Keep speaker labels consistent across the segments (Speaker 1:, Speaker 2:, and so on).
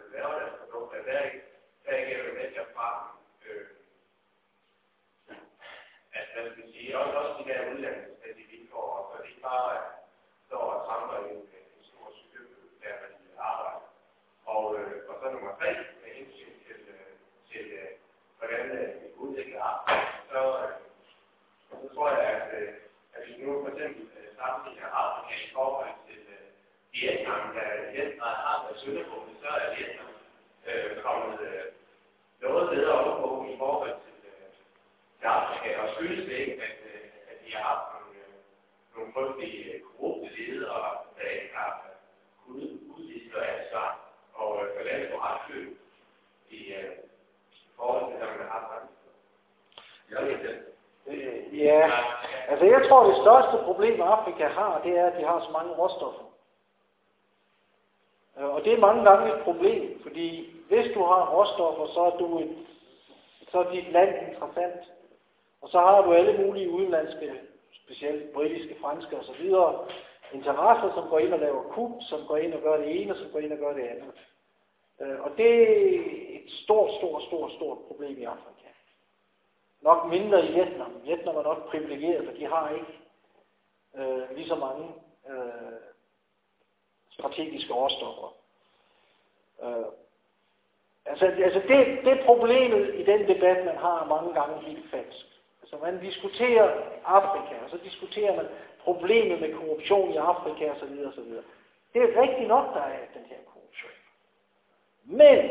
Speaker 1: laver deres produkter, der er ikke med til at fremme. Altså, hvad skal man sige, også de der uddannelsesmæssige vilkår, så det ikke bare står og tramper i en stor cykelbød, der man arbejder. Og så nummer 3, med hensyn til hvordan vi udvikler arbejde, så tror jeg, at hvis nu for eksempel samtidig Afrika i forhold til Vietnam, der Vietnam har været søndergående, så er Vietnam kommet noget bedre op på i forhold til Afrika, og skyldes det ikke, at de har haft nogle frygtelige korrupte ledere, der ikke har kunnet udvise noget ansvar og forlade på retsløb i forhold til, når man har haft
Speaker 2: Ja, altså jeg tror, det største problem, Afrika har, det er, at de har så mange råstoffer. Og det er mange gange et problem, fordi hvis du har råstoffer, så er dit land interessant. Og så har du alle mulige udenlandske, specielt britiske, franske osv. interesser, som går ind og laver kup, som går ind og gør det ene, og som går ind og gør det andet. Og det er et stort problem i Afrika. Nok mindre i Vietnam. Vietnam er nok privilegeret, for de har ikke lige så mange strategiske råstoffer. Altså det problemet i den debat, man har mange gange helt falsk. Altså man diskuterer Afrika, og så diskuterer man problemet med korruption i Afrika osv. osv. Det er rigtigt nok, der er den her korruption. Men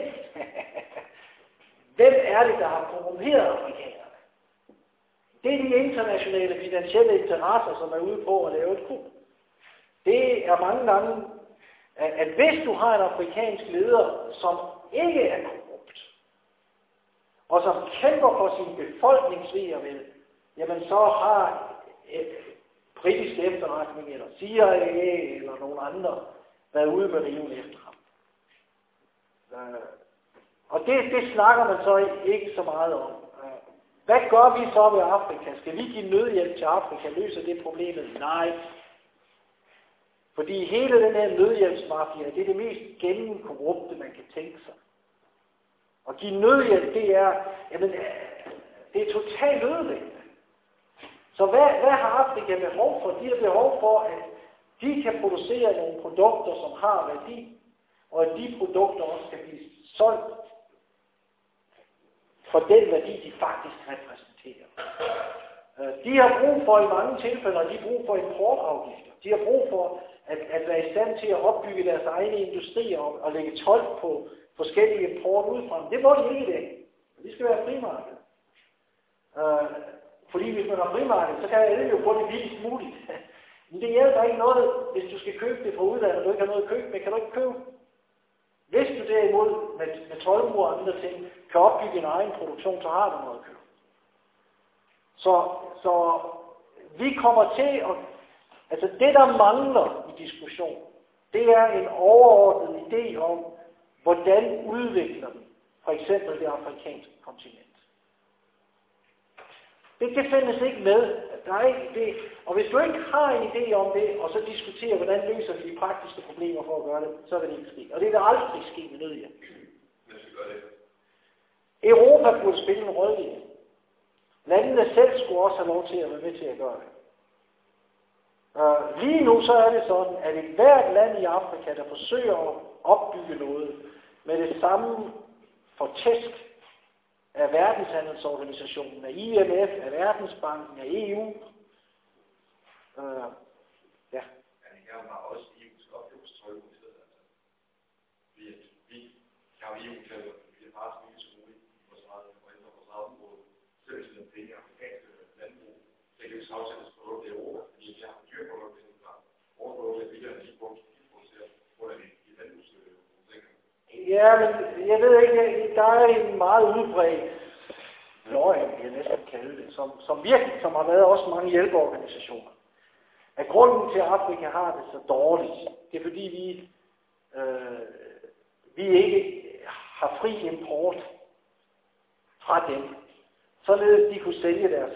Speaker 2: hvem er det, der har korrumperet afrikanerne? Det er de internationale finansielle interesser, som er ude på at lave et kup. Det er mange gange, at hvis du har en afrikansk leder, som ikke er korrupt, og som kæmper for sin befolkningsve og vel, jamen så har britisk efterretning, eller CIA, eller nogen andre, været ude med riven efter ham. Og det snakker man så ikke så meget om. Hvad gør vi så ved Afrika? Skal vi give nødhjælp til Afrika? Løser det problemet? Nej. Fordi hele den her nødhjælpsmafia, det er det mest gennemkorrupte, man kan tænke sig. At give nødhjælp, det er totalt ødelæggende. Så hvad har Afrika behov for? De har behov for, at de kan producere nogle produkter, som har værdi, og at de produkter også kan blive solgt for den værdi, de faktisk repræsenterer. De har brug for i mange tilfælde, de har brug for importafgifter. De har brug for at være i stand til at opbygge deres egne industrier og lægge told på forskellige import udefra. Det må de ikke i dag. De skal være frimarked. Fordi hvis man har frimarked, så kan alle jo få det billigst muligt. Men det hjælper ikke noget, hvis du skal købe det fra udlandet, og du ikke har noget at købe, men kan du ikke købe. Hvis du derimod med toldmur og andre ting kan opbygge en egen produktion, så har du noget at købe. Så vi kommer til at... Altså det, der mangler i diskussion, det er en overordnet idé om, hvordan udvikler vi for eksempel det afrikanske kontinent. Det findes ikke med. Der er ikke det. Og hvis du ikke har en idé om det, og så diskuterer, hvordan løser vi de praktiske problemer for at gøre det, så vil det ikke ske. Og det vil aldrig ske med nødhjælp. Europa burde spille en rolle i det. Landene selv skulle også have lov til at være med til at gøre det. Lige nu så er det sådan, at et hvert land i Afrika, der forsøger at opbygge noget med det samme fortæsk af Verdenshandelsorganisationen, af IMF, af Verdensbanken, af EU. Ja.
Speaker 1: Jeg har også EU's oplevelsestryk i stedet. Vi har EU til at blive bare så mye som muligt på vores eget område. Selv hvis det er afrikanske landbrug, det kan jo afsættes produkter i Europa, fordi vi har dyrprodukter, som har overprodukter af billigere, end de producerer under de landbrugsudlægninger.
Speaker 2: Ja, men jeg ved ikke, der er en meget udbredt løgn, jeg næsten kalde det, som har været også mange hjælpeorganisationer. At grunden til, at Afrika har det så dårligt, det er fordi vi ikke har fri import fra dem, således de kunne sælge deres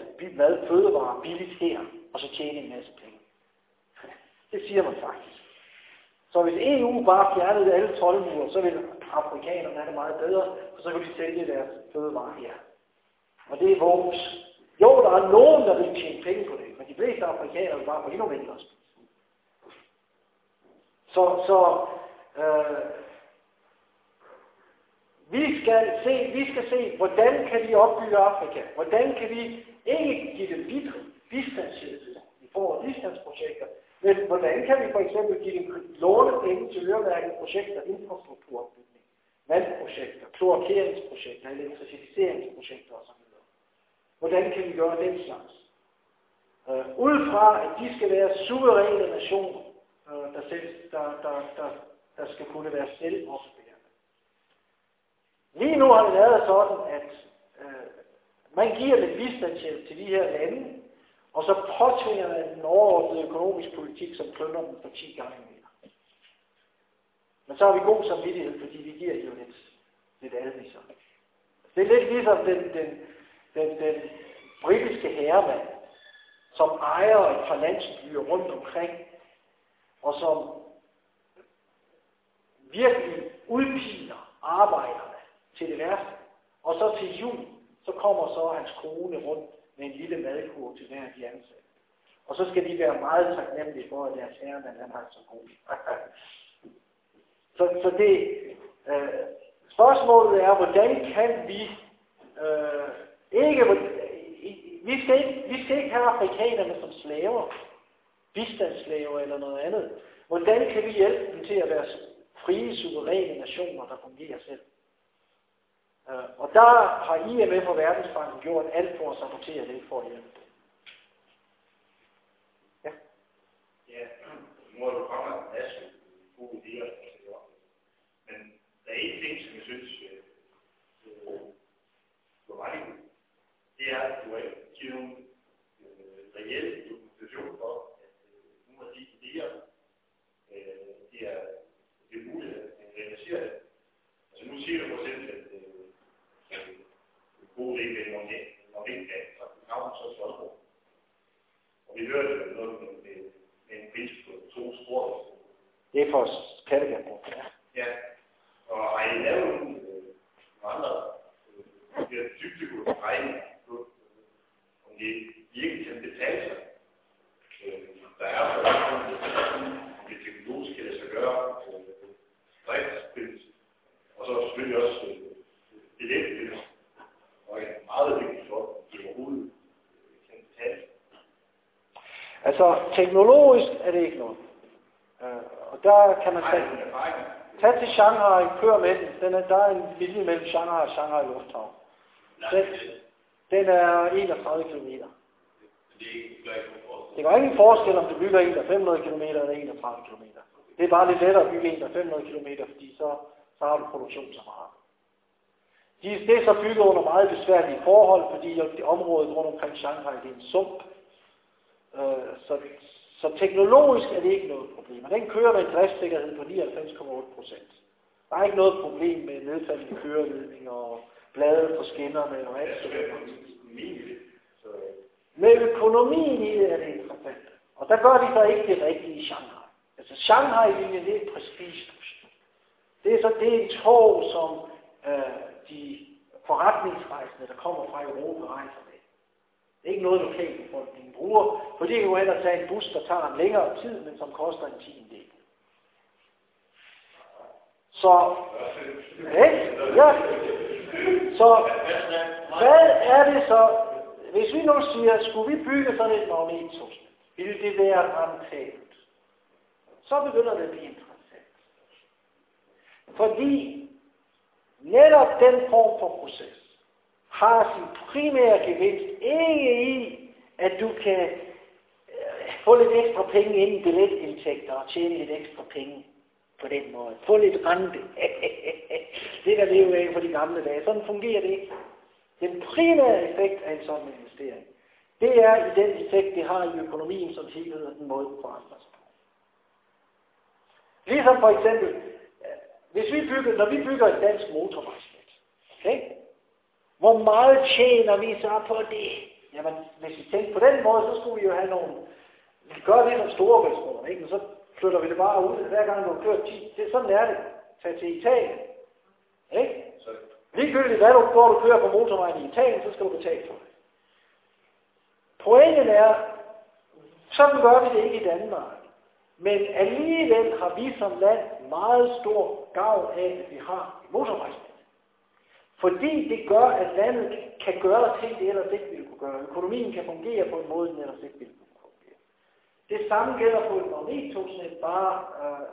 Speaker 2: fødevarer billigt her, og så tjene en masse penge. Det siger man faktisk. Så hvis EU bare fjernede alle toldmure, så ville afrikanerne have det meget bedre, for så kunne de sælge deres fødevarer her. Og det er vores. Jo, der er nogen, der vil tjene penge på det, men de fleste afrikanere vil bare få endnu mindre. Vi skal se, hvordan kan vi opbygge Afrika? Hvordan kan vi ikke give dem bistandshjælp i forhold til bistandsprojekter, men hvordan kan vi for eksempel give dem lånepenge til øremærkede projekter, infrastrukturopbygning, vandprojekter, kloakeringsprojekter, elektrificeringsprojekter osv. Hvordan kan vi gøre den slags? Ud fra, at de skal være suveræne nationer, der skal kunne være selvopbygende. Lige nu har det været sådan, at man giver lidt bistandshjælp til de her lande, og så påtvinger man den overordnede økonomisk politik, som plynder dem for 10 gange mere. Men så har vi god samvittighed, fordi vi giver jo lidt alviser. Det er lidt ligesom den britiske herremand, som ejer et par landsbyer rundt omkring, og som virkelig udpiner arbejderne til det værste. Og så til jul, så kommer så hans kone rundt med en lille madkurv til hver de ansatte. Og så skal de være meget taknemmelige for, at deres herremand han har så god. Så det spørgsmålet er, hvordan kan vi vi skal ikke have afrikanerne som slaver, bistandsslaver eller noget andet. Hvordan kan vi hjælpe dem til at være frie, suveræne nationer, der fungerer selv? Og der har IMF og Verdensbanken gjort alt for at sabotere det for at hjælpe dem. Ja?
Speaker 1: Ja, nu har du kommet en masse gode idéer, men der er en ting, som jeg synes var meget godt. Det er, at du har ikke givet nogen reel dokumentation for, at nogle af de idéer, det er muligt at realisere det. Altså nu siger du for eksempel, at god idé med når vi kan fra København så Svalbard. Og vi hørte noget med en pris på 2 spor.
Speaker 2: Det er for Kattegat.
Speaker 1: Ja, og har I lavet nogle andre dybdegående regninger på, om det virkelig kan betale sig. Der er om det teknologisk kan lade sig gøre driftspris, og så selvfølgelig også billetpris. Og det er meget vigtigt for, at det overhovedet kan betale sig.
Speaker 2: Altså, teknologisk er det ikke noget. Og der kan man tage til Shanghai, køre med den. Der er en linje mellem Shanghai og Shanghai Lufthavn. Den er 31 km. Det gør ingen forskel, om du bygger en, der er 500 km eller 31 km. Det er bare lidt lettere at bygge en, der er 500 km, fordi så har du produktionsapparater. Det er så bygget under meget besværlige forhold, fordi området rundt omkring Shanghai det er en sump. Så teknologisk er det ikke noget problem. Den kører med en driftssikkerhed på 99,8%. Der er ikke noget problem med nedfaldende køreledning og blade på skinnerne og alt sådan noget. Med økonomien i det er det interessant. Og der gør de så ikke det rigtige i Shanghai. Altså Shanghai-linjen det er et prestigeprojekt. Det er en tog, som de forretningsrejsende, der kommer fra Europa, rejser med. Det er ikke noget lokalbefolkningen bruger, for det er jo ellers tage en bus, der tager en længere tid, men som koster en 10. Så, så hvad er det så, hvis vi nu siger, skulle vi bygge sådan et magnettogsnet, ville det være rentabelt? Så begynder det at blive interessant. Fordi netop den form for proces har sin primære gevinst ikke i, at du kan få lidt ekstra penge ind i billetindtægter og tjene lidt ekstra penge på den måde. Få lidt rente. Det der lever af på de gamle dage. Sådan fungerer det ikke. Den primære effekt af en sådan investering, det er i den effekt, det har i økonomien som helhed og den måde, den forandrer sig på. Ligesom for eksempel, når vi bygger et dansk motorvejsnet, okay? Hvor meget tjener vi så på det? Jamen, hvis vi tænker på den måde, så skulle vi jo have nogle, vi gør det som Storebæltsbroen, ikke? Men så flytter vi det bare ud, hver gang du har kørt 10. Sådan er det. Tag til Italien. Ikke? Ligegyldigt hvad du kører på motorvejen i Italien, så skal du betale for det. Pointen er, sådan gør vi det ikke i Danmark. Men alligevel har vi som land meget stor gavn af, at vi har et motorvejsnet. Fordi det gør, at landet kan gøre ting, det ellers ikke ville kunne gøre. Økonomien kan fungere på en måde, den ellers ikke ville kunne fungere. Det samme gælder på et magnettogsnet, bare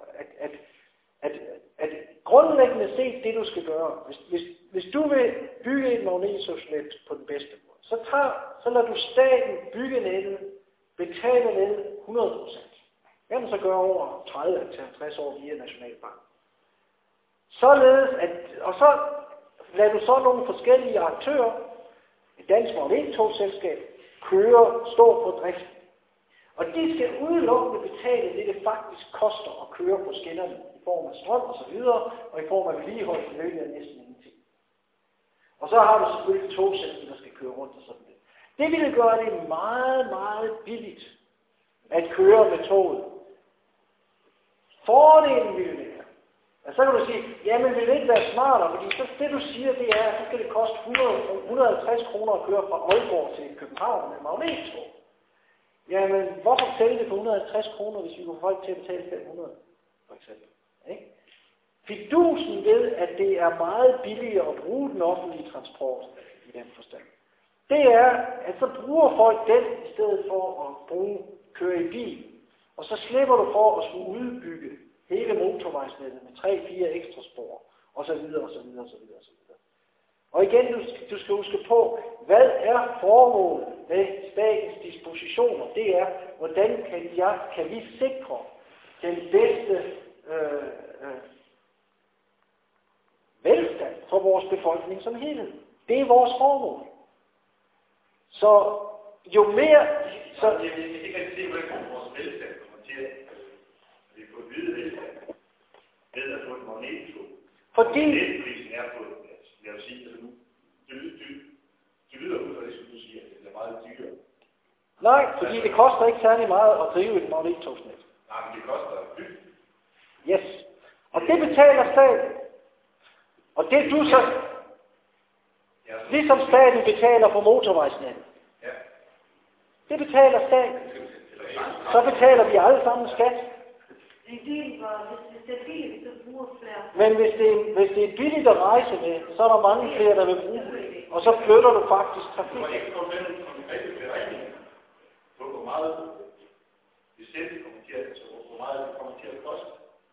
Speaker 2: at grundlæggende set det, du skal gøre. Hvis du vil bygge et magnettogsnet på den bedste måde, så lader du staten bygge nettet, betale nettet 100%. Det kan man så gøre over 30-50 år via Nationalbanken. Således og så lader du så nogle forskellige aktører, et dansk magnettogsselskab, stå på driften. Og de skal udelukkende betale det, det faktisk koster at køre på skinnerne i form af strøm og så videre, og i form af vedligehold i løbet af næsten ingenting. Og så har du selvfølgelig togsætten, der skal køre rundt og sådan det. Det ville gøre det meget, meget billigt at køre med toget. Fordelen ville være. Og så kan du sige, jamen vil det ikke være smartere, fordi så det du siger, det er, så skal det koste 150 kroner at køre fra Aalborg til København med magnettog. Jamen, hvorfor sælge det for 150 kroner, hvis vi kunne få folk til at betale 500, for eksempel? Ikke? Fidusen ved, at det er meget billigere at bruge den offentlige transport i den forstand. Det er, at så bruger folk den i stedet for at køre i bil. Og så slipper du for at skulle udbygge hele motorvejsnettet med 3-4 ekstra spor, og så videre, og så videre, og så videre, og så videre. Og igen, du skal huske på, hvad er formålet med statens dispositioner? Det er, hvordan kan vi sikre den bedste velstand for vores befolkning som helhed. Det er vores formål. Så jo mere... Så
Speaker 1: det kan se, hvordan vores velstand kommer til at vi får vide velstand ved at få et magnettog.
Speaker 2: Fordi...
Speaker 1: Netprisen er på, jeg vil sige, at nu det lyder ud fra det, som du siger, at det er meget dyrere.
Speaker 2: Nej, fordi det koster ikke særlig meget at drive et magnettogsnet.
Speaker 1: Nej, men det koster at bygge.
Speaker 2: Yes. Og det betaler staten. Og det du så... Ligesom staten betaler for motorvejsnettet.
Speaker 1: Ja.
Speaker 2: Det betaler staten. Så betaler vi alle sammen skat. Men hvis det er billigt at rejse med, så er der mange flere, der vil bruge det. Og så flytter du faktisk trafik.
Speaker 1: Du har ikke fået med nogle konkrete beregninger på, hvor meget licens kommer til at, hvor meget det kommer til at koste.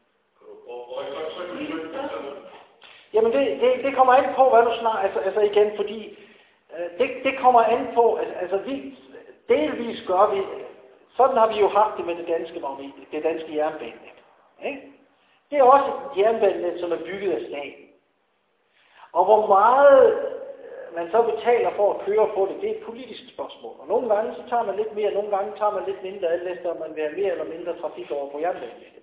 Speaker 2: Jamen det kommer an på, hvad du snakker, altså igen, fordi det kommer an på, altså vi delvis gør vi, sådan har vi jo haft det med det danske jernbanenet. Ikke? Det er også et jernbanenet, som er bygget af staten. Og hvor meget man så betaler for at køre på det, det er et politisk spørgsmål. Og nogle gange så tager man lidt mere, nogle gange tager man lidt mindre, alt efter om man vil have mere eller mindre trafik over på jernbanenettet.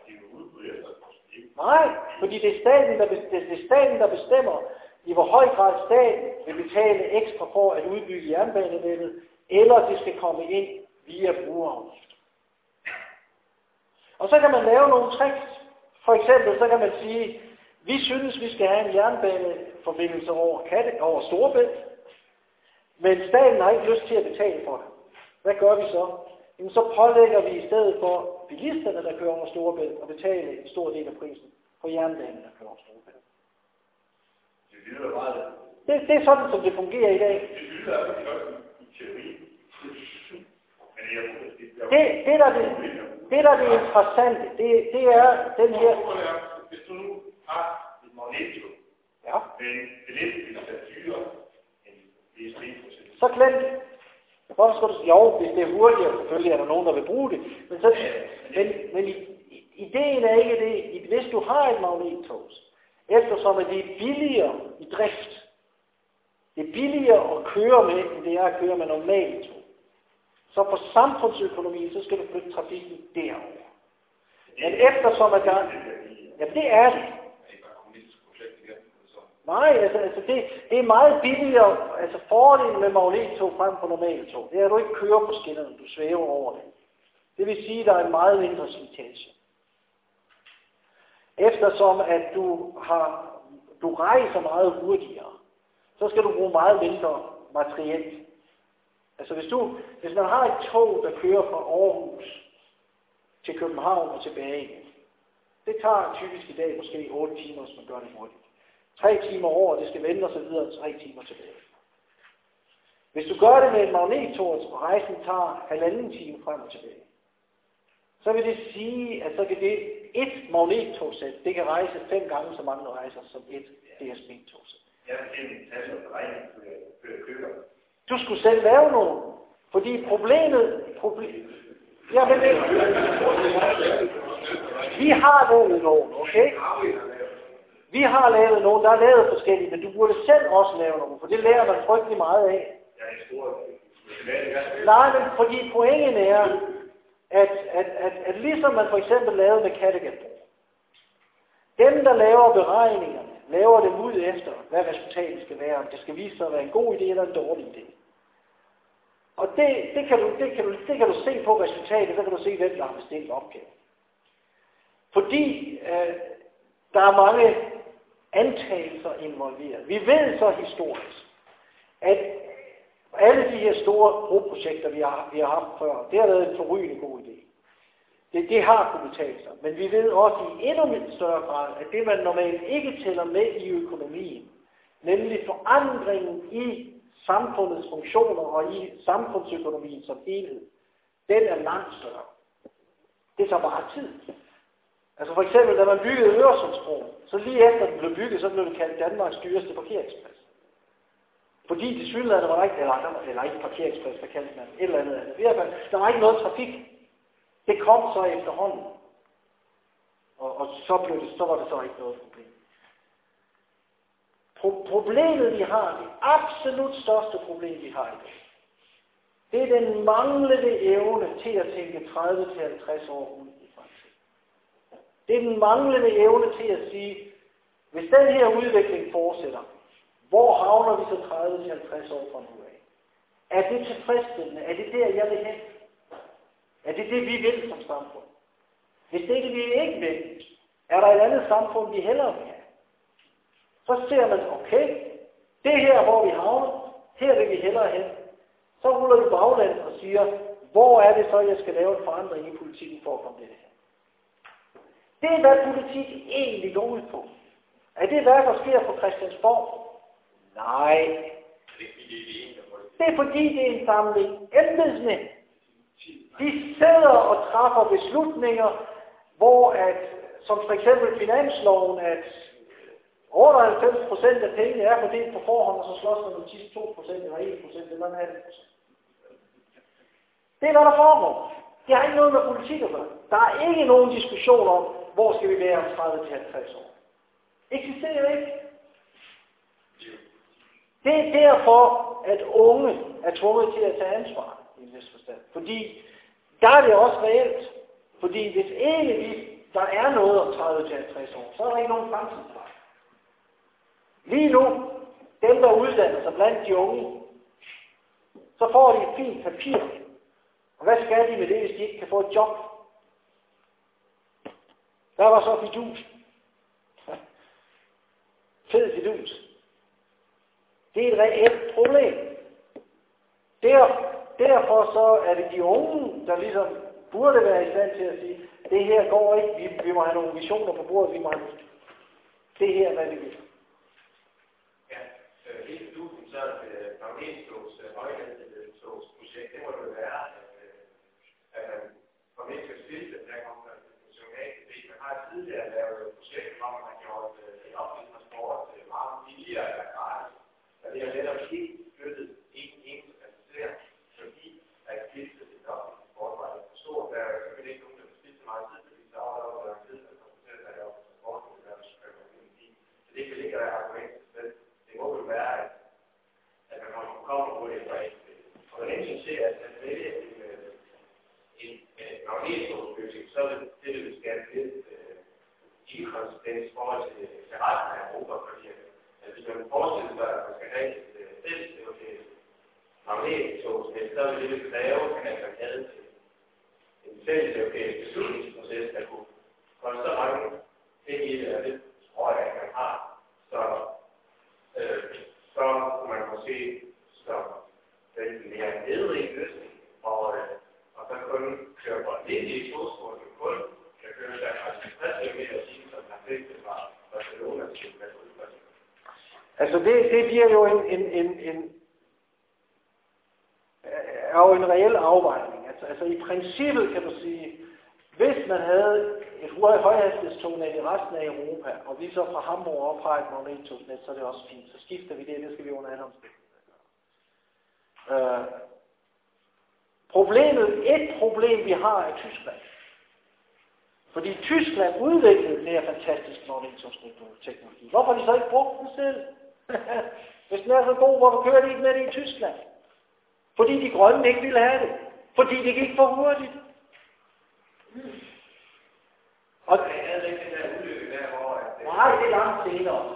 Speaker 2: Nej, fordi det er staten, der bestemmer, i hvor høj grad staten vil betale ekstra for at udbygge jernbanenettet, eller det skal komme ind via brugerafgift. Og så kan man lave nogle tricks. For eksempel så kan man sige, vi synes, vi skal have en jernbaneforbindelse over Storebælt, men staten har ikke lyst til at betale for det. Hvad gør vi så? Jamen, så pålægger vi i stedet for bilisterne, der kører over Storebælt, at betale en stor del af prisen på jernbanen, der kører over Storebælt.
Speaker 1: Det lyder meget.
Speaker 2: Det er sådan, som det fungerer i dag.
Speaker 1: Det lyder godt i teori. Men
Speaker 2: det der er det interessante, det er den her...
Speaker 1: Hvis du nu har et magnettog,
Speaker 2: ja.
Speaker 1: Men billetprisen er dyrere end DSB-procent.
Speaker 2: Så glem det. Hvorfor skal du... Jo, hvis det er hurtigere, selvfølgelig er der nogen, der vil bruge det. Men ideen er ikke det. Hvis du har et magnettog, eftersom det er billigere i drift, det er billigere at køre med, end det er at køre med normale tog. Så for samfundsøkonomien, så skal du flytte trafikken derover. Men eftersom at der... Ja, det er det. Nej, altså det er meget billigere, altså fordelen med magnettog frem på normale tog, det er, at du ikke kører på skinnerne, du svæver over det. Det vil sige, at der er en meget mindre slitage. Eftersom at du rejser meget hurtigere, så skal du bruge meget mindre materielt. Altså hvis man har et tog, der kører fra Aarhus til København og tilbage igen, det tager typisk i dag måske 8 timer, hvis man gør det hurtigt. 3 timer over, det skal vende og så videre, 3 timer tilbage. Hvis du gør det med en magnettog, og rejsen tager 1,5 time frem og tilbage, så vil det sige, at så kan det et magnettogsæt, det kan rejse 5 gange så mange rejser som et DSB-togsæt. Du skulle selv lave nogen, fordi problemet jamen, vi har lavet nogen, okay? Vi har lavet nogen, der er lavet forskellige, men du burde selv også lave nogen, for det lærer man frygtelig meget af. Nej, men fordi pointen er, at ligesom man for eksempel lavede med Kattegatbro, dem, der laver beregningerne, laver dem ud efter, hvad resultatet skal være, om det skal vise sig at være en god idé eller en dårlig idé. Og det kan du se på resultatet, så kan du se, hvem der har bestilt opgaven. Fordi der er mange antagelser involveret. Vi ved så historisk, at alle de her store broprojekter, vi har haft før, det har været en forrygende god idé. Det har kunnet betale sig. Men vi ved også i endnu større grad, at det man normalt ikke tæller med i økonomien, nemlig forandringen i samfundets funktioner og i samfundsøkonomien som helhed, den er langt større. Det tager bare tid. Altså for eksempel, da man byggede Øresundsbroen, så lige efter den blev bygget, så blev det kaldt Danmarks dyreste parkeringsplads. Fordi til synligheden var der ikke, eller ikke parkeringsplads, der kaldte man et eller andet. I hvert fald, der var ikke noget trafik. Det kom så efterhånden. Og så var det så ikke noget problem. Problemet vi har, det absolut største problem vi har i dag, det er den manglende evne til at tænke 30-50 år ud i fremtiden. Det er den manglende evne til at sige, hvis den her udvikling fortsætter, hvor havner vi så 30-50 år fra nu af? Er det tilfredsstillende? Er det der, jeg vil hen? Er det det, vi vil som samfund? Hvis det ikke vi ikke vil, er der et andet samfund, vi hellere vil have. Så ser man, okay, det her, hvor vi havner, her vil vi hellere hen. Så ruller du baglæns og siger, hvor er det så, jeg skal lave en forandring i politikken for at komme det her? Det er, hvad politik egentlig går ud på. Er det, hvad der sker på Christiansborg? Nej. Det er fordi, det er en samling embedsmænd. De sidder og træffer beslutninger, hvor som for eksempel finansloven, at 98% af pengene er fordelt på forhånd, og så slås man om 2% eller 1% eller 1,5%. Det er, hvad der foregår. Det har ikke noget med politik at gøre. Der er ikke nogen diskussion om, hvor skal vi være om 30-50 år. Eksisterer ikke. Det er derfor, at unge er tvunget til at tage ansvar i en vis forstand. Fordi der er det også reelt. Fordi hvis ikke der er noget om 30-50 år, så er der ikke nogen fremtidsplan. Lige nu, dem der uddanner sig blandt de unge, så får de et fint papir. Og hvad skal de med det, hvis de ikke kan få et job? Der var så fidus. Fed fidus. Det er et reelt problem. Derfor så er det de unge, der ligesom burde være i stand til at sige, det her går ikke, vi må have nogle visioner på bordet, vi må have det her, hvad vi vil.
Speaker 1: Ja, helt dusen, så magnettogs højhastighedstogsprojekt, det må det være, at man får med til at spille, der kommer man til at man har tidligere lavet et projekt, hvor man har gjort en offentlig transport meget billigere eller gratis. Og det er netop ikke flyttet en passager, fordi at skiftet til den offentlige transport var lidt for stor. Der er selvfølgelig ikke nogen, der bestilte meget tid, fordi så var der jo tid, der konstaterer sig i offentlig transport, og der skal man ikke sige. Så det kan ikke være argument til selv. Det må jo være, at man kommer på det fra et. Og når hensyn til, at man vælger en magnettogsbygning, så er det vil skabe lidt inkonsekvens i forhold til resten af Europa, fordi hvis man forestiller sig, at man skal have et fælles magnettogsnet, så vil det kræve, at man havde en fælles europæisk beslutningsproces, der kunne koste så mange ting i det, og det tror jeg, man har. Så kunne man måske som den mere nedrig løsning, og så kun køre på almindelige togspor, som kun kan køre der 50 km i timen, som har fleste fra Barcelona til Madrid.
Speaker 2: Altså det bliver jo en reel afvejning. Altså i princippet kan du sige, hvis man havde et højhastighedstognet i resten af Europa, og vi så fra Hamburg op har et magnettogsnet, så er det også fint. Så skifter vi det skal vi under alle omstændigheder gøre. Et problem vi har er Tyskland. Fordi Tyskland udviklede den her fantastiske magnettogsnet-teknologi. Hvorfor har de så ikke brugt den selv? Hvis den er så god, hvorfor kører de ikke med det i Tyskland? Fordi de grønne ikke ville have det. Fordi det gik for hurtigt. Og
Speaker 1: jeg havde ikke den der ulykke der, hvor...
Speaker 2: Nej, det er langt senere.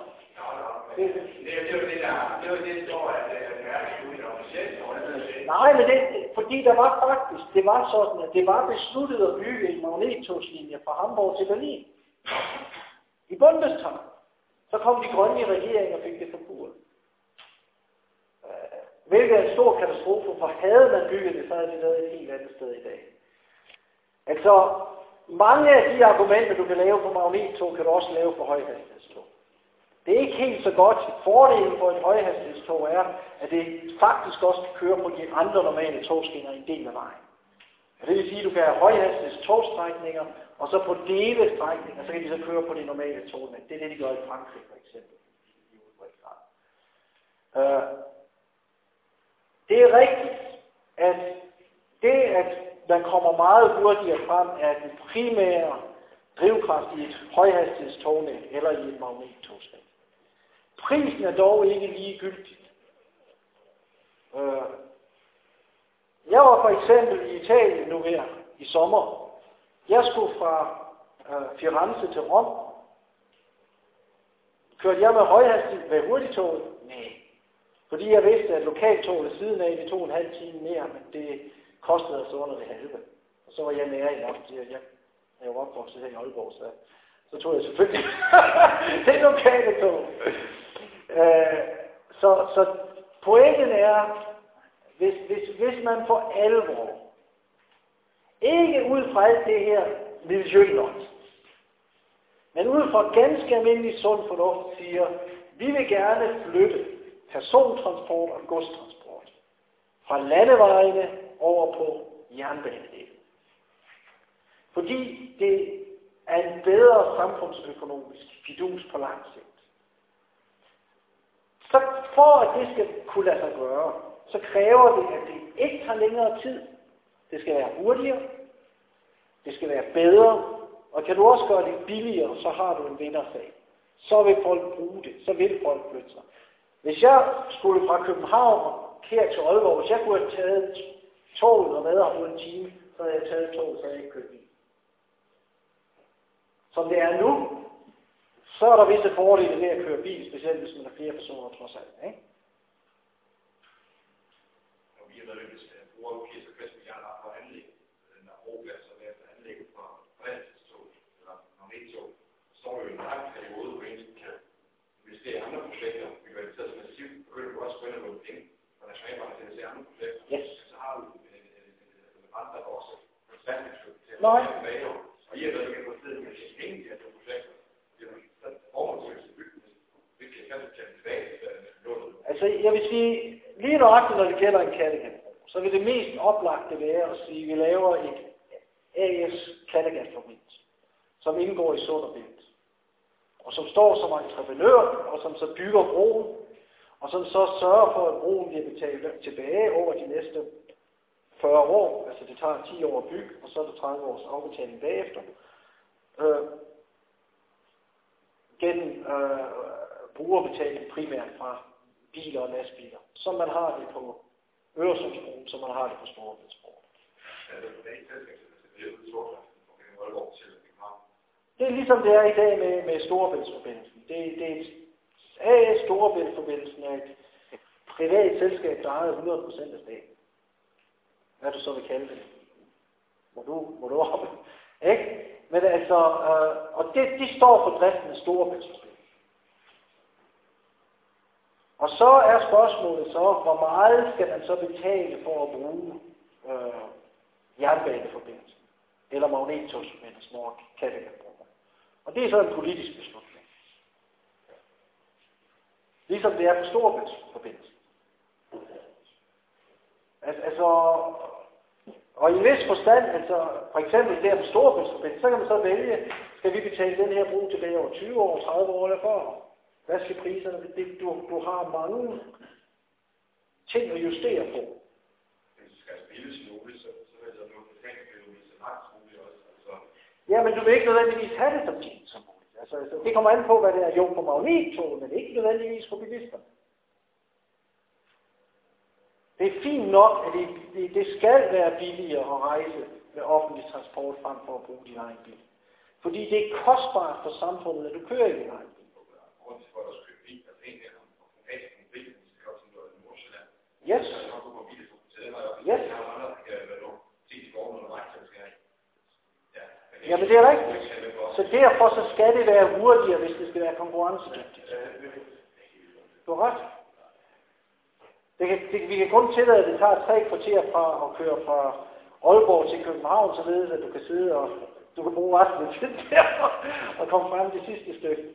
Speaker 1: Det var det, står, at det er ude officielt.
Speaker 2: Nej, men fordi det var sådan, at det var besluttet at bygge en magnettogslinje fra Hamburg til Berlin. I Bundestag. Så kom de grønne i regeringen og fik det forbudt. Hvilket er en stor katastrofe, for havde man bygget det, så havde det været et helt andet sted i dag. Altså, mange af de argumenter, du kan lave for magnettog, kan du også lave for højhastighedstog. Det er ikke helt så godt. Fordelen for et højhastighedstog er, at det faktisk også kan køre på de andre normale togskinner en del af vejen. Og det vil sige, at du kan have højhastighedstogstrækninger, og så på delestrækninger, så kan de så køre på de normale tognet. Det er det, de gør i Frankrig for eksempel. Det er rigtigt, at man kommer meget hurtigere frem af den primære drivkraft i et højhastighedstognet eller i et magnettogsnet. Prisen er dog ikke ligegyldigt. Jeg var for eksempel i Italien nu her i sommer. Jeg skulle fra Firenze til Rom. Kørte jeg med højhastighed ved hurtigtoget? Nej. Fordi jeg vidste, at lokaltoget ved siden af, det tog en halv time mere, men det kostede altså under det halve. Og så var jeg nære nok til, at jeg var opvokset her i Aalborg, så tog jeg selvfølgelig det lokale tog. Så pointen er, hvis man for alvor, ikke ud fra alt det her miljølot, men ud fra ganske almindelig sund fornuft siger, vi vil gerne flytte persontransport og godstransport fra landevejene over på jernbanedelen. Fordi det er en bedre samfundsøkonomisk fidus på lang sigt. Så for at det skal kunne lade sig gøre, så kræver det, at det ikke tager længere tid. Det skal være hurtigere. Det skal være bedre. Og kan du også gøre det billigere, så har du en vindersag. Så vil folk bruge det. Så vil folk flytte sig. Hvis jeg skulle fra København her til Aalborg, hvis jeg kunne have taget toget og været her på en time, så havde jeg taget toget, så havde jeg ikke kørt bil. Som det er nu, så er der visse fordele ved at køre bil, specielt hvis man har flere personer trods alt, ikke?
Speaker 1: Og vi har været hvis jeg bruger 80-60 milliarder på anlæg, den der broplads og efter anlæg fra brændselstog eller magnettog, så står jo en lang periode, hvor en kan investere i andre projekter, vi kan være så massivt, begynder du også spænde nogle penge fra nationalbanken til at investere i andre projekter.
Speaker 2: Yes.
Speaker 1: Så har du en rente, der også konstant til at tilbage. Og I har været igen på stedet med penge i de her projekter.
Speaker 2: Altså, jeg vil sige, lige nøjagtigt, når det gælder en Kattegat, så vil det mest oplagte være at sige, at vi laver et AS Kattegat-forbindelse, som indgår i Sund og Bælt, og som står som entreprenør, og som så bygger broen, og som så sørger for, at broen bliver betalt tilbage over de næste 40 år, altså det tager 10 år at bygge, og så er det 30 års afbetaling bagefter. Gennem brugerbetaling primært fra biler og lastbiler, som man har det på Øresundsbroen, som man har det på Storebæltsbroen. Det er ligesom det er i dag med Storebæltsforbindelsen. Storebæltsforbindelsen er et privat selskab, der ejer 100% af staten. Hvad du så vil kalde det. Må du op. Ikke? Men altså, og de står for driften af Storebæltsforbindelsen. Og så er spørgsmålet så, hvor meget skal man så betale for at bruge jernbaneforbindelsen, eller magnettogsforbindelsen over Kattegatbroen. Og det er så en politisk beslutning. Ligesom det er på Storebæltsforbindelsen. Altså, og i en vis forstand, altså for eksempel der på Storebæltsforbindelsen, så kan man så vælge, skal vi betale den her bro tilbage over 20 år, 30 år eller 40 år? Hvad skal priserne? Du har mange ting at justere på.
Speaker 1: Hvis du skal spille muligt, så vil jeg nu betale så langt muligt også. Altså.
Speaker 2: Ja, men du vil ikke nødvendigvis have det så fint som muligt. Altså, det kommer an på, hvad det er. Jo, på magnettog, men ikke nødvendigvis på bilisterne. Det er fint nok, at det skal være billigere at rejse med offentlig transport frem for at bruge din egen bil. Fordi det er kostbart for samfundet, at du kører i din egen bil. Yes. Yes. Jamen det er rigtigt. Så derfor så skal det være hurtigere, hvis det skal være konkurrencedygtigt. Du har ret. Vi kan kun tillade, at det tager 3 kvarter fra at køre fra Aalborg til København, således at du kan sidde og du kan bruge resten af tiden der og komme frem til sidste stykke.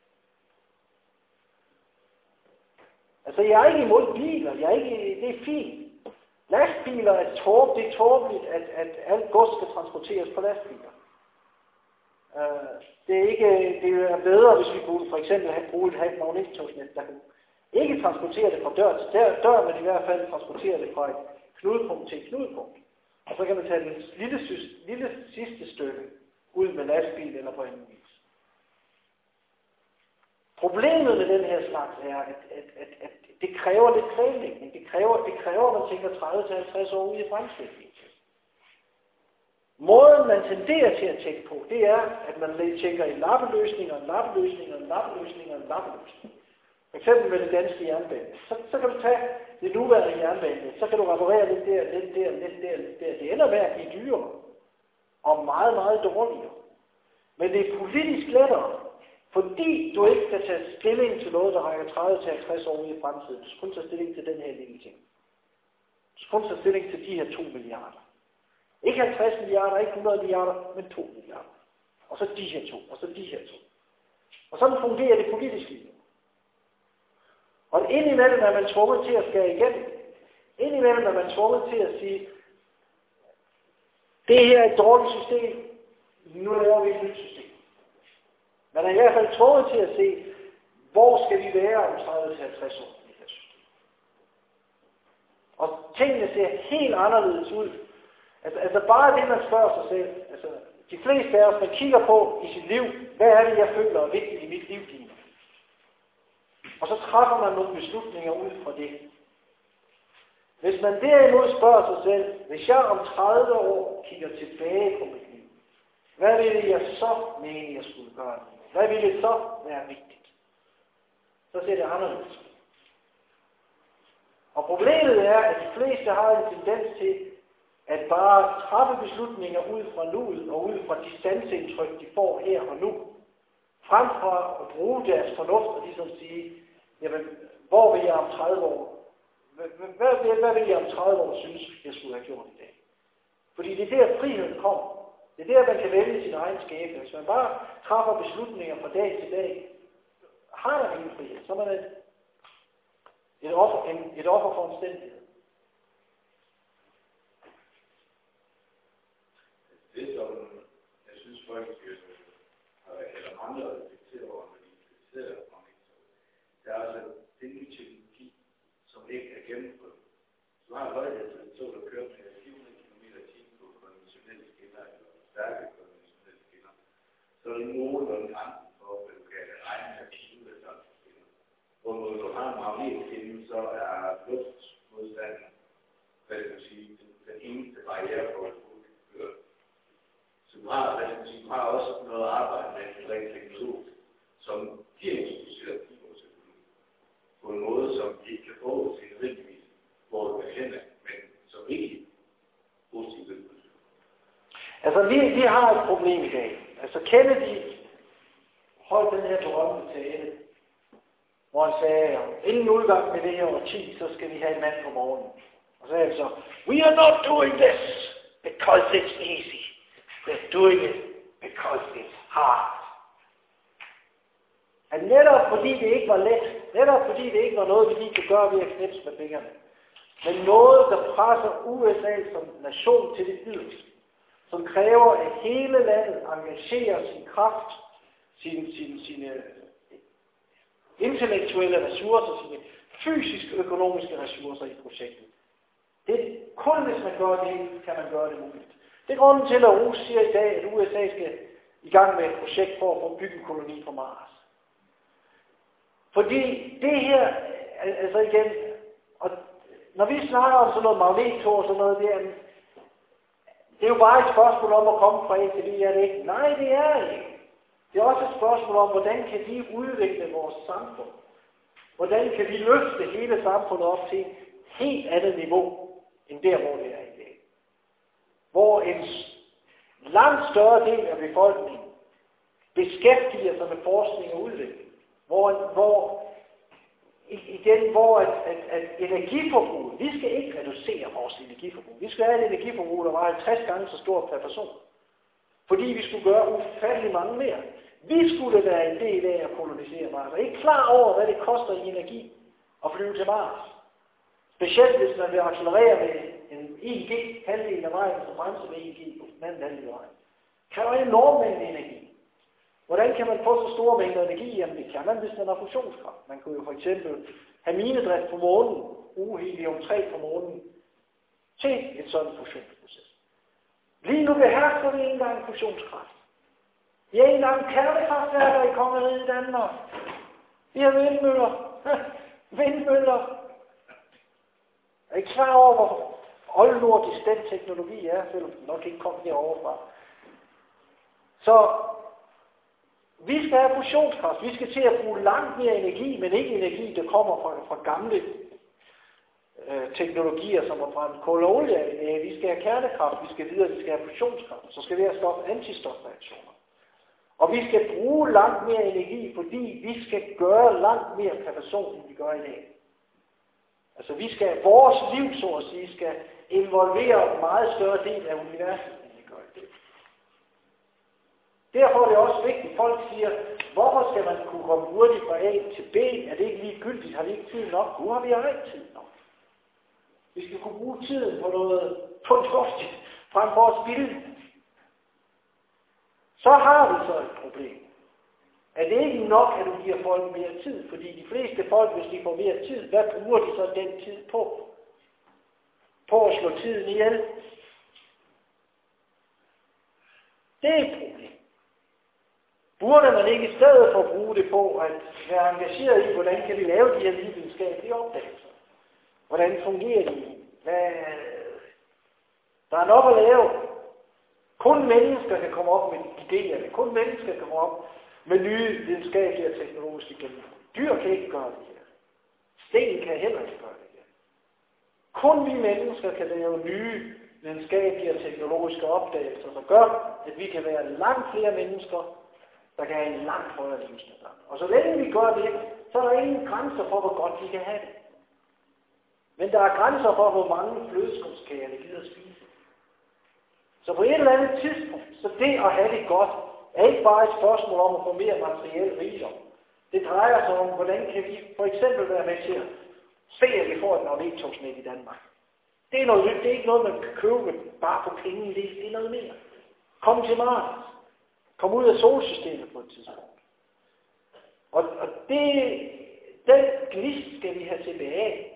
Speaker 2: Altså, jeg er ikke imod biler. Det er fint. Lastbiler er det er tåbeligt, at alt gods skal transporteres på lastbiler. Det er bedre, hvis vi kunne for eksempel have et magnettogsnet, der kunne ikke transportere det fra dør til dør, men i hvert fald transportere det fra et knudepunkt til et knudepunkt. Og så kan man tage det lille sidste stykke ud med lastbil eller på anden vis. Problemet med den her slags er, at det kræver lidt planlægning. Det kræver, at man tænker 30-50 år ude i fremtiden. Måden, man tenderer til at tænke på, det er, at man tænker i lappeløsninger, en lappeløsning, en lappeløsning, en lappeløsning. For eksempel med det danske jernbane. Så kan du tage det nuværende jernbane, så kan du reparere lidt der, lidt der, lidt der, lidt der. Det ender med at blive dyrere og meget, meget dårligere. Men det er politisk lettere, fordi du ikke skal tage stilling til noget, der rækker 30-50 år i fremtiden. Du skal kun tage stilling til den her lille ting. Du skal kun tage stilling til de her 2 milliarder. Ikke 50 milliarder, ikke 100 milliarder, men 2 milliarder. Og så de her 2, og så de her 2. Og sådan fungerer det politisk liv. Og indimellem er man tvunget til at skære igennem. Indimellem er man tvunget til at sige, det her er et dårligt system, nu laver vi et nyt system. Man er i hvert fald tvunget til at se, hvor skal vi være om 30-50 år i det her system. Og tingene ser helt anderledes ud. Altså bare det, man spørger sig selv. Altså, de fleste af os, man kigger på i sit liv, hvad er det, jeg føler er vigtigt i mit liv lige nu? Og så træffer man nogle beslutninger ud fra det. Hvis man derimod spørger sig selv, hvis jeg om 30 år kigger tilbage på mit liv, hvad ville jeg så mene, jeg skulle gøre? Hvad ville så være vigtigt? Så ser det anderledes ud. Og problemet er, at de fleste har en tendens til, at bare træffe beslutninger ud fra nuet og ud fra de sansindtryk, de får her og nu, frem for at bruge deres fornuft og ligesom sige, jamen, hvor vil jeg om 30 år? Hvad vil jeg om 30 år synes, jeg skulle have gjort i dag? Fordi det er der, friheden kommer. Det er der, man kan vælge sin egen skæbne. Hvis man bare træffer beslutninger fra dag til dag, har man ingen frihed, så er man et offer for omstændighed.
Speaker 1: Det som jeg synes folk eller andre reflekterer over, når de kritiserer det er altså det nye teknologi, som ikke er gennemført. Du har en højhedstog, der kører med 400 km/t på konventionelle skinner, eller stærke konventionelle skinner. Så er det nogenlunde grænsen for, hvad du kan regne med at kigge af sådan skinner. Hvor du har en magnetskinne, så er luftmodstanden, hvad det vil sige, den eneste barriere for at få det kørt. Så du har også noget arbejde med en rent teknolog, som giver introduceret på en måde, som de ikke kan få til nødvendigvis, hvor du kan hente, men som ikke positivt.
Speaker 2: Altså, vi har et problem i dag. Altså Kennedy holdt den her berømte tale, hvor han sagde, inden udgang med det her årti, så skal vi have en mand på morgenen. Og så sagde han så, we are not doing this because it's easy. We're doing it because it's hard. At netop fordi det ikke var let, netop fordi det ikke var noget, vi lige kan gøre ved at knipse med fingrene, men noget, der presser USA som nation til det yderste, som kræver, at hele landet engagerer sin kraft, sine intellektuelle ressourcer, sine fysiske økonomiske ressourcer i projektet. Det er kun hvis man gør det, kan man gøre det muligt. Det er grunden til, at Rus siger i dag, at USA skal i gang med et projekt for at få bygget en koloni på Mars. Fordi det her, altså igen, og når vi snakker om sådan noget magnettog og sådan noget, det er jo bare et spørgsmål om at komme fra A til B, er det ikke? Nej, det er det ikke. Det er også et spørgsmål om, hvordan kan vi udvikle vores samfund? Hvordan kan vi løfte hele samfundet op til et helt andet niveau, end der, hvor det er i dag? Hvor en langt større del af befolkningen beskæftiger sig med forskning og udvikling. Hvor at energiforbrug, vi skal ikke reducere vores energiforbrug. Vi skal have et energiforbrug, der var 50 gange så stort per person. Fordi vi skulle gøre ufattelig mange mere. Vi skulle være en del af at kolonisere Mars. Og ikke klar over, hvad det koster i energi at flyve til Mars. Specielt hvis man vil accelerere med en 1G, halvdelen af vejen, så bremser med 1G på den anden halvdel af vejen. Kan der en enorm mængde energi? Hvordan kan man få så store mængder energi? Jamen det kan man, hvis man har fusionskraft. Man kunne jo for eksempel have minedrift på månen, bruge helium-3 på månen, til en sådan fusionsproces. Lige nu behersker vi ikke engang fusionskraft. Vi har ikke engang kernekraftværker i kongeriget i Danmark. Vi har vindmøller. Vindmøller. Er I klar over, hvor oldnordisk den teknologi er, selvom den nok ikke kom herovre fra? Så vi skal have fusionskraft. Vi skal til at bruge langt mere energi, men ikke energi, der kommer fra gamle teknologier, som er fra kul og olie. Vi skal have kernekraft, vi skal videre, vi skal have fusionskraft. Så skal vi have antistofreaktioner. Og vi skal bruge langt mere energi, fordi vi skal gøre langt mere per person, end vi gør i dag. Altså vores liv, så at sige, skal involvere en meget større del af universet, end vi gør i dag. Derfor er det også vigtigt, at folk siger, hvorfor skal man kunne komme hurtigt fra A til B? Er det ikke ligegyldigt? Har vi ikke tid nok? Nu har vi ej tid nok. Vi skal kunne bruge tiden på noget fornuftigt, frem for at spilde. Så har vi så et problem. Er det ikke nok, at du giver folk mere tid? Fordi de fleste folk, hvis de får mere tid, hvad bruger de så den tid på? På at slå tiden ihjel. Det er et problem. Burde man ikke i stedet for at bruge det på at være engageret i, hvordan kan vi lave de her videnskabelige opdagelser? Hvordan fungerer de? Der er nok at lave. Kun mennesker kan komme op med idéer. Kun mennesker kan komme op med nye videnskabelige og teknologiske gennembrud. Dyr kan ikke gøre det her. Sten kan heller ikke gøre det her. Kun vi mennesker kan lave nye videnskabelige og teknologiske opdagelser, der gør, at vi kan være langt flere mennesker, der kan have en langt højere livsstandard. Og så længe vi gør det, så er der ingen grænser for, hvor godt vi kan have det. Men der er grænser for, hvor mange flødeskumskager vi gider spise. Så på et eller andet tidspunkt, så det at have det godt, er ikke bare et spørgsmål om at få mere materiel rigdom. Det drejer sig om, hvordan kan vi for eksempel være med til at se, at vi får et magnettogsnet i Danmark. Det er ikke noget, man kan købe bare på penge. Det er noget mere. Kom til Mars. Kom ud af solsystemet på et tidspunkt. Og den gnist skal vi have tilbage.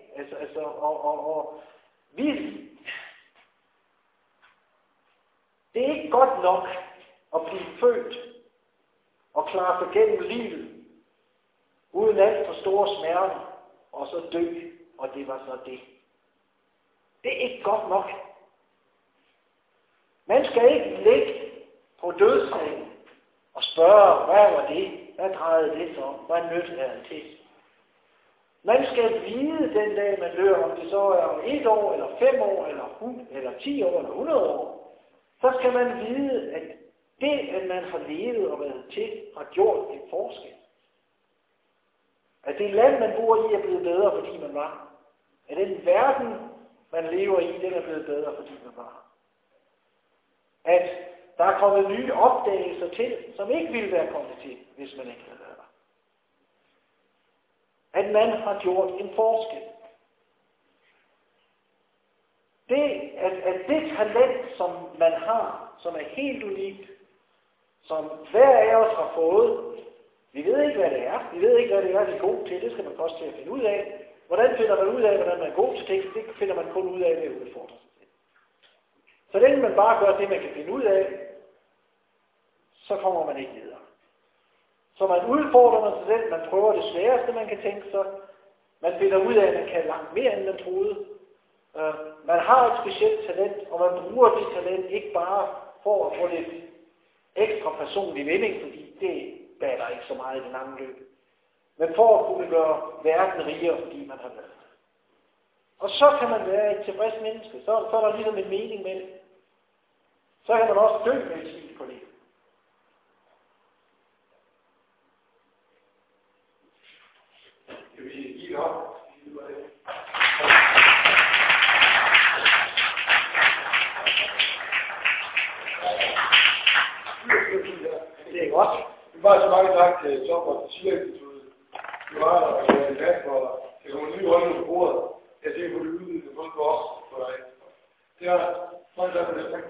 Speaker 2: Det er ikke godt nok at blive født og klare sig gennem livet, uden alt for store smerter, og så dø, og det var så det. Det er ikke godt nok. Man skal ikke ligge på dødssengen og spørge, hvad var det? Hvad drejede det så om? Hvad nytte er det til? Man skal vide den dag, man dør, om det så er om 1 år, eller 5 år, eller 10 år, eller 100 år. Så skal man vide, at Det, at man har levet og været til, har gjort en forskel. At det land, man bor i, er blevet bedre, fordi man var. At den verden, man lever i, den er blevet bedre, fordi man var. At der er kommet nye opdagelser til, som ikke ville være kommet til, hvis man ikke havde været der. At man har gjort en forskel. Det, at det talent, som man har, som er helt unikt, som hver af os har fået, vi ved ikke, hvad det er. Vi ved ikke, hvad det er, vi er gode til. Det skal man først til at finde ud af. Hvordan finder man ud af, hvordan man er god til det? Det finder man kun ud af ved at udfordre sig selv. Så længe man bare gør det, man kan finde ud af, så kommer man ikke videre. Så man udfordrer sig selv, man prøver det sværeste, man kan tænke sig. Man finder ud af, at man kan langt mere, end man troede. Man har et specielt talent, og man bruger det talent ikke bare for at få lidt ekstra personlig vinding, fordi det batter ikke så meget i den lange løb. Men for at kunne gøre verden rigere, fordi man har været. Og så kan man være et tilfreds menneske. Så er der ligesom en mening med det. Så kan man også dø med et smil på det.
Speaker 1: Skal vi give det op?
Speaker 2: Det er godt.
Speaker 3: Vi bare så mange tak til Top og Socialinstituttet. Vi var der og en debat, hvor der kommer nye holdninger på bordet. Jeg ser på det udvidede, det er også for dig. Det er mange tak for det.